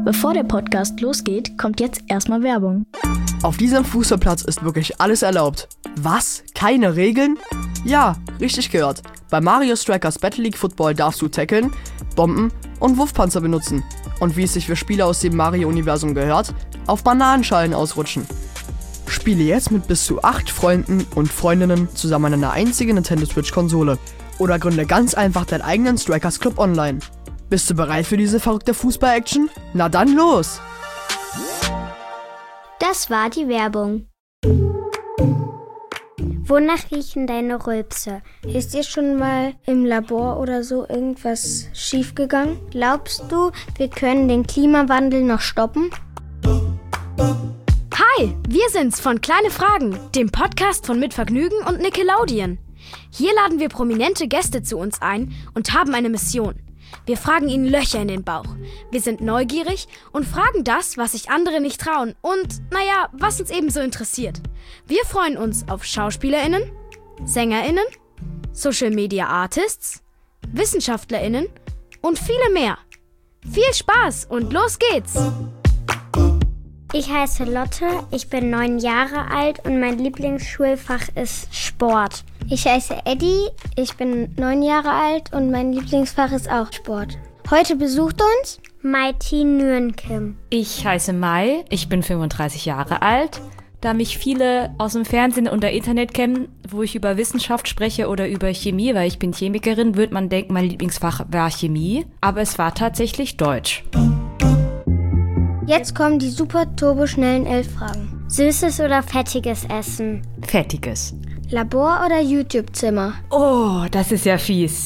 Bevor der Podcast losgeht, kommt jetzt erstmal Werbung. Auf diesem Fußballplatz ist wirklich alles erlaubt. Was? Keine Regeln? Ja, richtig gehört. Bei Mario Strikers Battle League Football darfst du tackeln, Bomben und Wurfpanzer benutzen. Und wie es sich für Spieler aus dem Mario-Universum gehört, auf Bananenschalen ausrutschen. Spiele jetzt mit bis zu 8 Freunden und Freundinnen zusammen an einer einzigen Nintendo Switch-Konsole. Oder gründe ganz einfach deinen eigenen Strikers Club online. Bist du bereit für diese verrückte Fußball-Action? Na dann los! Das war die Werbung. Wonach riechen deine Rülpse? Ist dir schon mal im Labor oder so irgendwas schiefgegangen? Glaubst du, wir können den Klimawandel noch stoppen? Hi, wir sind's von Kleine Fragen, dem Podcast von Mit Vergnügen und Nickelodeon. Hier laden wir prominente Gäste zu uns ein und haben eine Mission. Wir fragen ihnen Löcher in den Bauch. Wir sind neugierig und fragen das, was sich andere nicht trauen und, was uns ebenso interessiert. Wir freuen uns auf SchauspielerInnen, SängerInnen, Social Media Artists, WissenschaftlerInnen und viele mehr. Viel Spaß und los geht's! Ich heiße Lotte, ich bin 9 Jahre alt und mein Lieblingsschulfach ist Sport. Ich heiße Eddie, ich bin 9 Jahre alt und mein Lieblingsfach ist auch Sport. Heute besucht uns Mighty Nguyen-Kim. Ich heiße Mai, ich bin 35 Jahre alt. Da mich viele aus dem Fernsehen und der Internet kennen, wo ich über Wissenschaft spreche oder über Chemie, weil ich bin Chemikerin, würde man denken, mein Lieblingsfach war Chemie. Aber es war tatsächlich Deutsch. Jetzt kommen die super turboschnellen 11 Fragen. Süßes oder fettiges Essen? Fettiges. Labor oder YouTube-Zimmer? Oh, das ist ja fies.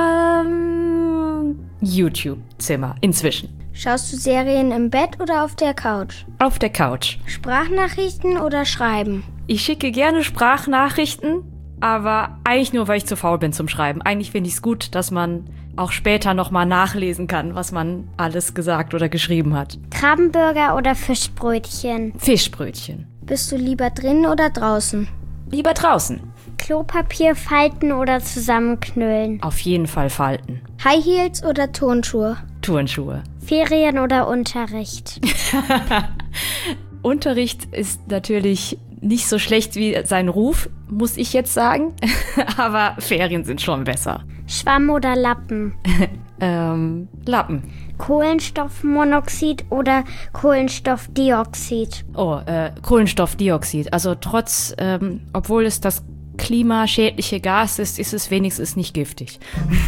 YouTube-Zimmer, inzwischen. Schaust du Serien im Bett oder auf der Couch? Auf der Couch. Sprachnachrichten oder Schreiben? Ich schicke gerne Sprachnachrichten, aber eigentlich nur, weil ich zu faul bin zum Schreiben. Eigentlich finde ich es gut, dass man auch später nochmal nachlesen kann, was man alles gesagt oder geschrieben hat. Krabbenburger oder Fischbrötchen? Fischbrötchen. Bist du lieber drin oder draußen? Lieber draußen. Klopapier falten oder zusammenknüllen? Auf jeden Fall falten. High Heels oder Turnschuhe? Turnschuhe. Ferien oder Unterricht? Unterricht ist natürlich nicht so schlecht wie sein Ruf, muss ich jetzt sagen. Aber Ferien sind schon besser. Schwamm oder Lappen? Lappen. Kohlenstoffmonoxid oder Kohlenstoffdioxid? Kohlenstoffdioxid. Also obwohl es das klimaschädliche Gas ist, ist es wenigstens nicht giftig.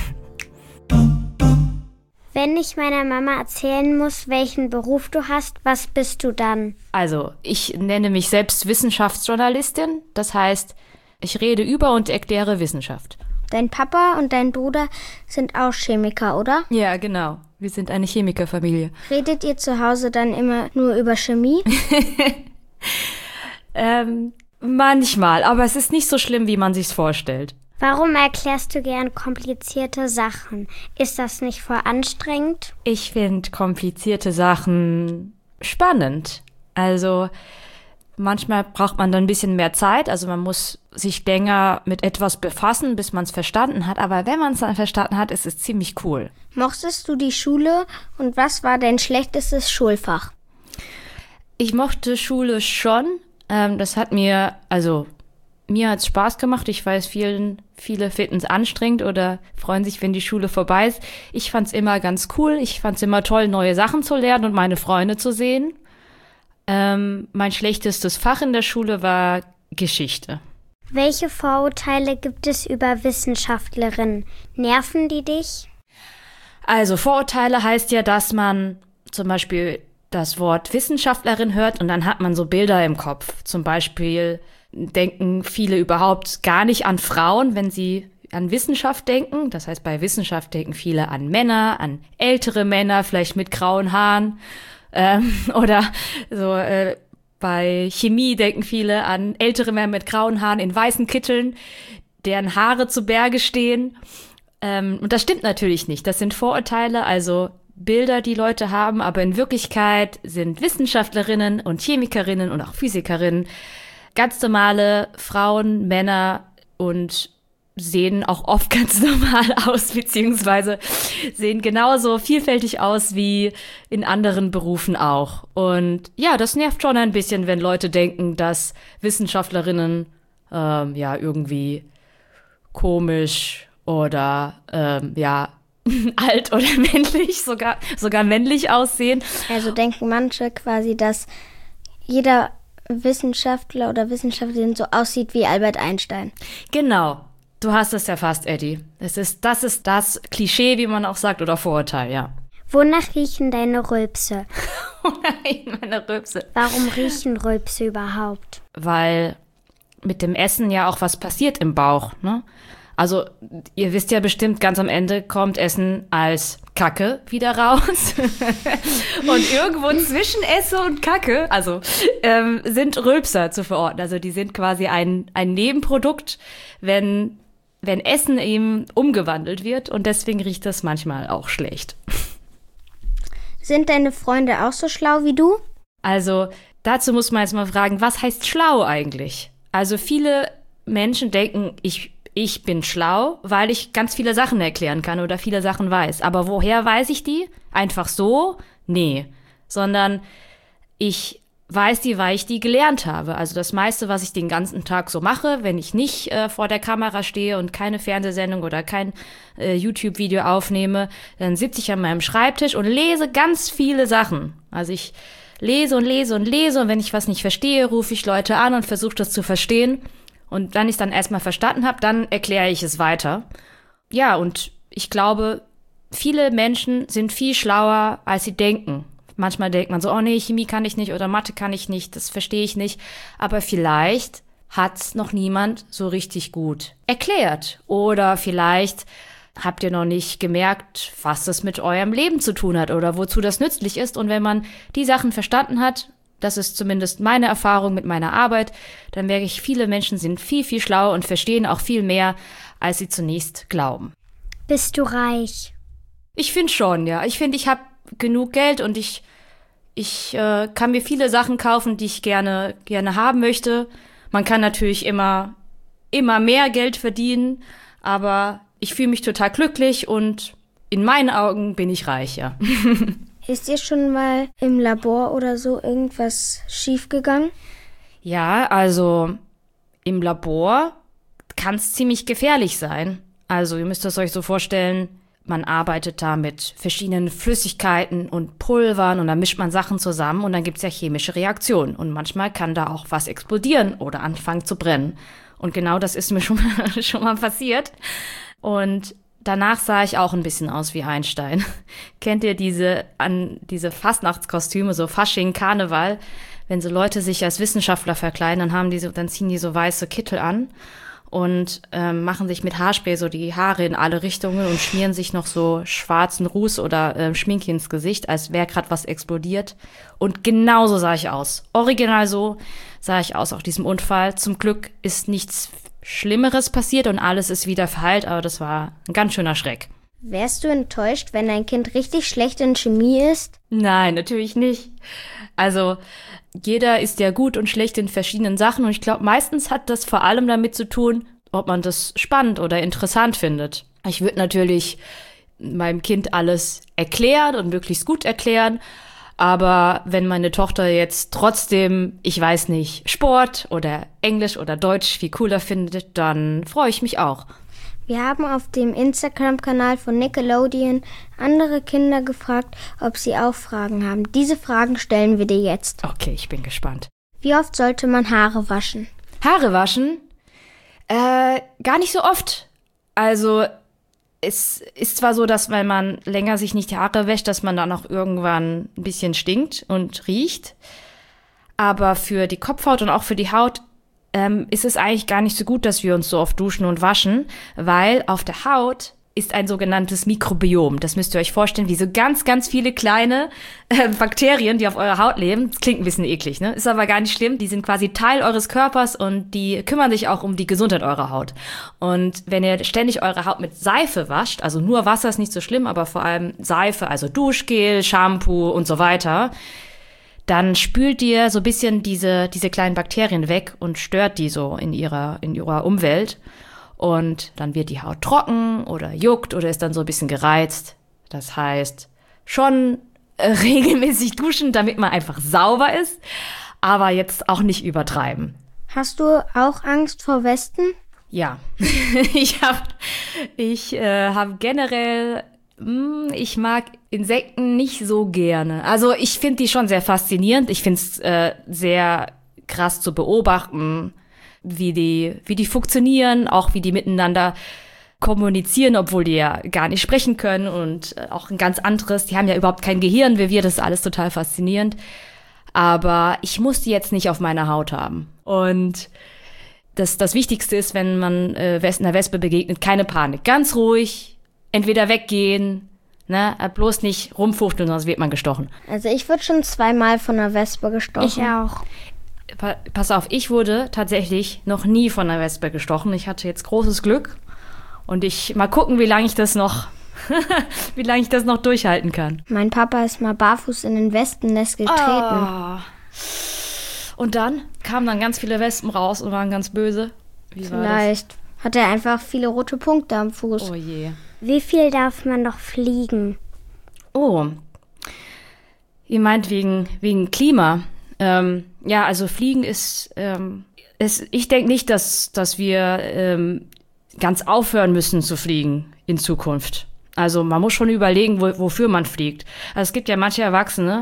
Wenn ich meiner Mama erzählen muss, welchen Beruf du hast, was bist du dann? Also, ich nenne mich selbst Wissenschaftsjournalistin. Das heißt, ich rede über und erkläre Wissenschaft. Dein Papa und dein Bruder sind auch Chemiker, oder? Ja, genau. Wir sind eine Chemikerfamilie. Redet ihr zu Hause dann immer nur über Chemie? Manchmal, aber es ist nicht so schlimm, wie man sich's vorstellt. Warum erklärst du gern komplizierte Sachen? Ist das nicht voll anstrengend? Ich finde komplizierte Sachen spannend. Also manchmal braucht man dann ein bisschen mehr Zeit. Also man muss sich länger mit etwas befassen, bis man es verstanden hat. Aber wenn man es dann verstanden hat, ist es ziemlich cool. Mochtest du die Schule und was war dein schlechtestes Schulfach? Ich mochte Schule schon. Das hat mir hat's Spaß gemacht. Ich weiß, viele finden es anstrengend oder freuen sich, wenn die Schule vorbei ist. Ich fand's immer ganz cool. Ich fand's immer toll, neue Sachen zu lernen und meine Freunde zu sehen. Mein schlechtestes Fach in der Schule war Geschichte. Welche Vorurteile gibt es über Wissenschaftlerinnen? Nerven die dich? Also Vorurteile heißt ja, dass man zum Beispiel das Wort Wissenschaftlerin hört und dann hat man so Bilder im Kopf. Zum Beispiel denken viele überhaupt gar nicht an Frauen, wenn sie an Wissenschaft denken. Das heißt, bei Wissenschaft denken viele an Männer, an ältere Männer, vielleicht mit grauen Haaren. Oder so bei Chemie denken viele an ältere Männer mit grauen Haaren in weißen Kitteln, deren Haare zu Berge stehen. Und das stimmt natürlich nicht. Das sind Vorurteile, also Bilder, die Leute haben. Aber in Wirklichkeit sind Wissenschaftlerinnen und Chemikerinnen und auch Physikerinnen ganz normale Frauen, Männer und sehen auch oft ganz normal aus, beziehungsweise sehen genauso vielfältig aus wie in anderen Berufen auch. Und ja, das nervt schon ein bisschen, wenn Leute denken, dass Wissenschaftlerinnen irgendwie komisch oder alt oder männlich, sogar männlich aussehen. Also denken manche quasi, dass jeder Wissenschaftler oder Wissenschaftlerin so aussieht wie Albert Einstein. Genau. Du hast es erfasst, Eddie. Das ist das Klischee, wie man auch sagt, oder Vorurteil, ja. Wonach riechen deine Rülpse? Oh nein, meine Rülpse. Warum riechen Rülpse überhaupt? Weil mit dem Essen ja auch was passiert im Bauch, ne? Also, ihr wisst ja bestimmt, ganz am Ende kommt Essen als Kacke wieder raus. Und irgendwo zwischen Esse und Kacke, sind Rülpser zu verorten. Also, die sind quasi ein Nebenprodukt, wenn Essen eben umgewandelt wird. Und deswegen riecht das manchmal auch schlecht. Sind deine Freunde auch so schlau wie du? Also, dazu muss man jetzt mal fragen, was heißt schlau eigentlich? Also, viele Menschen denken, ich bin schlau, weil ich ganz viele Sachen erklären kann oder viele Sachen weiß. Aber woher weiß ich die? Einfach so? Nee. Sondern ich weiß die, weil ich die gelernt habe. Also das meiste, was ich den ganzen Tag so mache, wenn ich nicht vor der Kamera stehe und keine Fernsehsendung oder kein YouTube-Video aufnehme, dann sitze ich an meinem Schreibtisch und lese ganz viele Sachen. Also ich lese und lese und lese und wenn ich was nicht verstehe, rufe ich Leute an und versuche das zu verstehen. Und wenn ich es dann erstmal verstanden habe, dann erkläre ich es weiter. Ja, und ich glaube, viele Menschen sind viel schlauer, als sie denken. Manchmal denkt man so, oh nee, Chemie kann ich nicht oder Mathe kann ich nicht, das verstehe ich nicht. Aber vielleicht hat's noch niemand so richtig gut erklärt. Oder vielleicht habt ihr noch nicht gemerkt, was das mit eurem Leben zu tun hat oder wozu das nützlich ist. Und wenn man die Sachen verstanden hat, das ist zumindest meine Erfahrung mit meiner Arbeit, dann merke ich, viele Menschen sind viel, viel schlauer und verstehen auch viel mehr, als sie zunächst glauben. Bist du reich? Ich finde schon, ja. Ich finde, ich habe genug Geld und ich kann mir viele Sachen kaufen, die ich gerne haben möchte. Man kann natürlich immer mehr Geld verdienen, aber ich fühle mich total glücklich und in meinen Augen bin ich reich, ja. Ist dir schon mal im Labor oder so irgendwas schiefgegangen? Ja, also im Labor kann es ziemlich gefährlich sein. Also ihr müsst es euch so vorstellen, man arbeitet da mit verschiedenen Flüssigkeiten und Pulvern und dann mischt man Sachen zusammen und dann gibt es ja chemische Reaktionen. Und manchmal kann da auch was explodieren oder anfangen zu brennen. Und genau das ist mir schon mal passiert. Und danach sah ich auch ein bisschen aus wie Einstein. Kennt ihr diese Fastnachtskostüme, so Fasching, Karneval? Wenn so Leute sich als Wissenschaftler verkleiden, dann ziehen die so weiße Kittel an und machen sich mit Haarspray so die Haare in alle Richtungen und schmieren sich noch so schwarzen Ruß oder Schminke ins Gesicht, als wäre gerade was explodiert. Und genauso sah ich aus. Original so sah ich aus auf diesem Unfall. Zum Glück ist nichts Schlimmeres passiert und alles ist wieder verheilt, aber das war ein ganz schöner Schreck. Wärst du enttäuscht, wenn dein Kind richtig schlecht in Chemie ist? Nein, natürlich nicht. Also jeder ist ja gut und schlecht in verschiedenen Sachen und ich glaube, meistens hat das vor allem damit zu tun, ob man das spannend oder interessant findet. Ich würde natürlich meinem Kind alles erklären und möglichst gut erklären, aber wenn meine Tochter jetzt trotzdem, ich weiß nicht, Sport oder Englisch oder Deutsch viel cooler findet, dann freue ich mich auch. Wir haben auf dem Instagram-Kanal von Nickelodeon andere Kinder gefragt, ob sie auch Fragen haben. Diese Fragen stellen wir dir jetzt. Okay, ich bin gespannt. Wie oft sollte man Haare waschen? Haare waschen? Gar nicht so oft. Also es ist zwar so, dass wenn man länger sich nicht die Haare wäscht, dass man dann auch irgendwann ein bisschen stinkt und riecht. Aber für die Kopfhaut und auch für die Haut ist es eigentlich gar nicht so gut, dass wir uns so oft duschen und waschen, weil auf der Haut ist ein sogenanntes Mikrobiom. Das müsst ihr euch vorstellen, wie so ganz, ganz viele kleine Bakterien, die auf eurer Haut leben. Das klingt ein bisschen eklig, ne? Ist aber gar nicht schlimm. Die sind quasi Teil eures Körpers und die kümmern sich auch um die Gesundheit eurer Haut. Und wenn ihr ständig eure Haut mit Seife wascht, also nur Wasser ist nicht so schlimm, aber vor allem Seife, also Duschgel, Shampoo und so weiter, dann spült ihr so ein bisschen diese kleinen Bakterien weg und stört die so in ihrer Umwelt. und dann wird die Haut trocken oder juckt oder ist dann so ein bisschen gereizt. Das heißt, schon regelmäßig duschen, damit man einfach sauber ist, aber jetzt auch nicht übertreiben. Hast du auch Angst vor Wespen? Ja, ich hab generell, ich mag Insekten nicht so gerne. Also ich finde die schon sehr faszinierend. Ich finde es sehr krass zu beobachten, wie die funktionieren, auch wie die miteinander kommunizieren, obwohl die ja gar nicht sprechen können und auch ein ganz anderes. Die haben ja überhaupt kein Gehirn wie wir, das ist alles total faszinierend. Aber ich muss die jetzt nicht auf meiner Haut haben. Und das Wichtigste ist, wenn man einer Wespe begegnet, keine Panik. Ganz ruhig, entweder weggehen, ne, bloß nicht rumfuchteln, sonst wird man gestochen. Also ich wurde schon 2-mal von einer Wespe gestochen. Ich auch. Pass auf, ich wurde tatsächlich noch nie von einer Wespe gestochen. Ich hatte jetzt großes Glück. Und mal gucken, wie lange ich das noch durchhalten kann. Mein Papa ist mal barfuß in ein Wespennest getreten. Oh. Und dann kamen ganz viele Wespen raus und waren ganz böse. Wie war das? Vielleicht hat er einfach viele rote Punkte am Fuß. Oh je. Wie viel darf man noch fliegen? Oh. Ihr meint wegen Klima. Ja, also Fliegen ist, ich denke nicht, dass wir ganz aufhören müssen zu fliegen in Zukunft. Also man muss schon überlegen, wofür man fliegt. Also es gibt ja manche Erwachsene,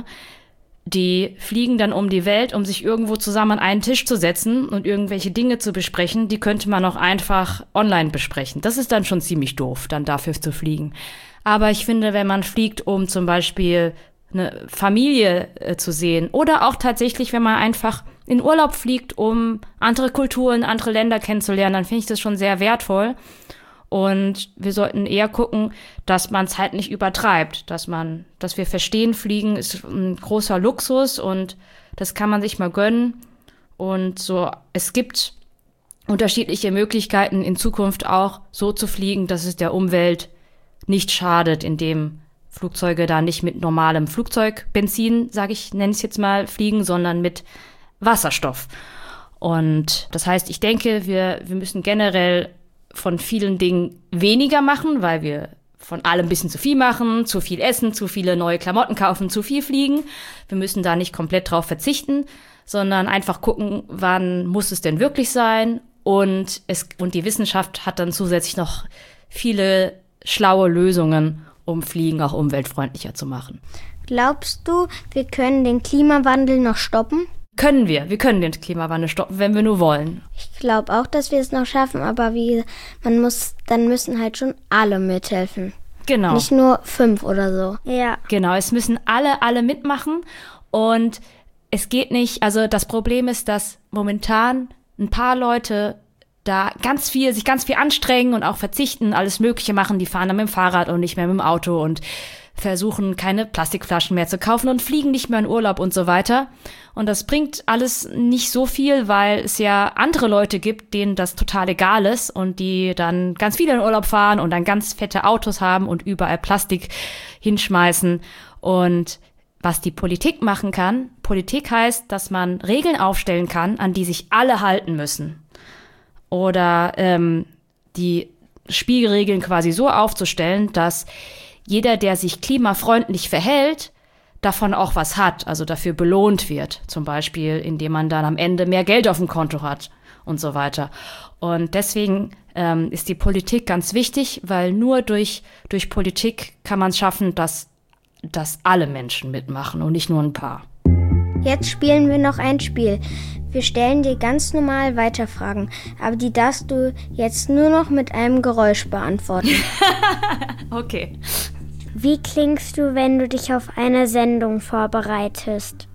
die fliegen dann um die Welt, um sich irgendwo zusammen an einen Tisch zu setzen und irgendwelche Dinge zu besprechen. Die könnte man auch einfach online besprechen. Das ist dann schon ziemlich doof, dann dafür zu fliegen. Aber ich finde, wenn man fliegt, um zum Beispiel eine Familie zu sehen oder auch tatsächlich, wenn man einfach in Urlaub fliegt, um andere Kulturen, andere Länder kennenzulernen, dann finde ich das schon sehr wertvoll. Und wir sollten eher gucken, dass man es halt nicht übertreibt, dass wir verstehen, Fliegen ist ein großer Luxus und das kann man sich mal gönnen. Und so, es gibt unterschiedliche Möglichkeiten in Zukunft auch so zu fliegen, dass es der Umwelt nicht schadet, indem Flugzeuge da nicht mit normalem Flugzeugbenzin, nenne ich es jetzt mal, fliegen, sondern mit Wasserstoff. Und das heißt, ich denke, wir müssen generell von vielen Dingen weniger machen, weil wir von allem ein bisschen zu viel machen, zu viel essen, zu viele neue Klamotten kaufen, zu viel fliegen. Wir müssen da nicht komplett drauf verzichten, sondern einfach gucken, wann muss es denn wirklich sein. Und die Wissenschaft hat dann zusätzlich noch viele schlaue Lösungen, um Fliegen auch umweltfreundlicher zu machen. Glaubst du, wir können den Klimawandel noch stoppen? Wir können den Klimawandel stoppen, wenn wir nur wollen. Ich glaube auch, dass wir es noch schaffen, aber dann müssen halt schon alle mithelfen. Genau. Nicht nur 5 oder so. Ja. Genau, es müssen alle mitmachen und es geht nicht, also das Problem ist, dass momentan ein paar Leute da sich ganz viel anstrengen und auch verzichten, alles Mögliche machen, die fahren dann mit dem Fahrrad und nicht mehr mit dem Auto und versuchen, keine Plastikflaschen mehr zu kaufen und fliegen nicht mehr in Urlaub und so weiter. Und das bringt alles nicht so viel, weil es ja andere Leute gibt, denen das total egal ist und die dann ganz viel in Urlaub fahren und dann ganz fette Autos haben und überall Plastik hinschmeißen. Und was die Politik machen kann, Politik heißt, dass man Regeln aufstellen kann, an die sich alle halten müssen. Oder die Spielregeln quasi so aufzustellen, dass jeder, der sich klimafreundlich verhält, davon auch was hat, also dafür belohnt wird. Zum Beispiel, indem man dann am Ende mehr Geld auf dem Konto hat und so weiter. Und deswegen ist die Politik ganz wichtig, weil nur durch Politik kann man es schaffen, dass alle Menschen mitmachen und nicht nur ein paar. Jetzt spielen wir noch ein Spiel. Wir stellen dir ganz normal Weiterfragen, aber die darfst du jetzt nur noch mit einem Geräusch beantworten. Okay. Wie klingst du, wenn du dich auf eine Sendung vorbereitest?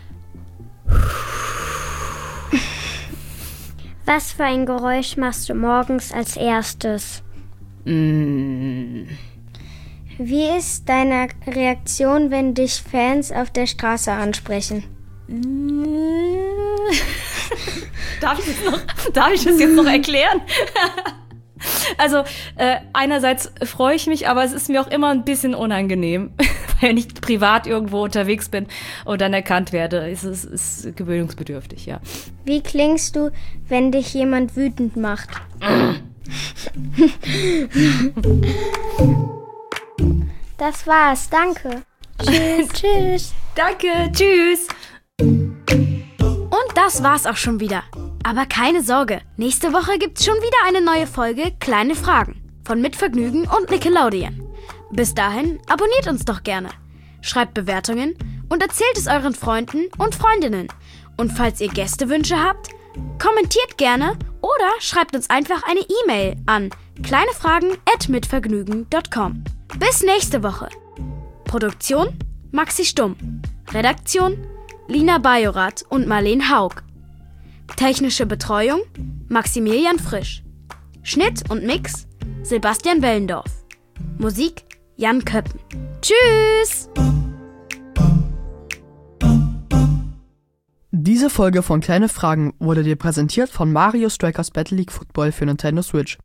Was für ein Geräusch machst du morgens als erstes? Wie ist deine Reaktion, wenn dich Fans auf der Straße ansprechen? Darf ich das jetzt noch erklären? Also einerseits freue ich mich, aber es ist mir auch immer ein bisschen unangenehm, wenn ich privat irgendwo unterwegs bin und dann erkannt werde. Es ist gewöhnungsbedürftig, ja. Wie klingst du, wenn dich jemand wütend macht? Das war's, danke. Tschüss. Tschüss. Danke, tschüss. Und das war's auch schon wieder. Aber keine Sorge, nächste Woche gibt's schon wieder eine neue Folge Kleine Fragen von Mitvergnügen und Nickelodeon. Bis dahin abonniert uns doch gerne, schreibt Bewertungen und erzählt es euren Freunden und Freundinnen. Und falls ihr Gästewünsche habt, kommentiert gerne oder schreibt uns einfach eine E-Mail an kleinefragen@mitvergnügen.com. Bis nächste Woche. Produktion Maxi Stumm. Redaktion Lina Bajorath und Marleen Haug. Technische Betreuung Maximilian Frisch. Schnitt und Mix Sebastian Wellendorf. Musik Jan Köppen. Tschüss! Diese Folge von Kleine Fragen wurde dir präsentiert von Mario Strikers Battle League Football für Nintendo Switch.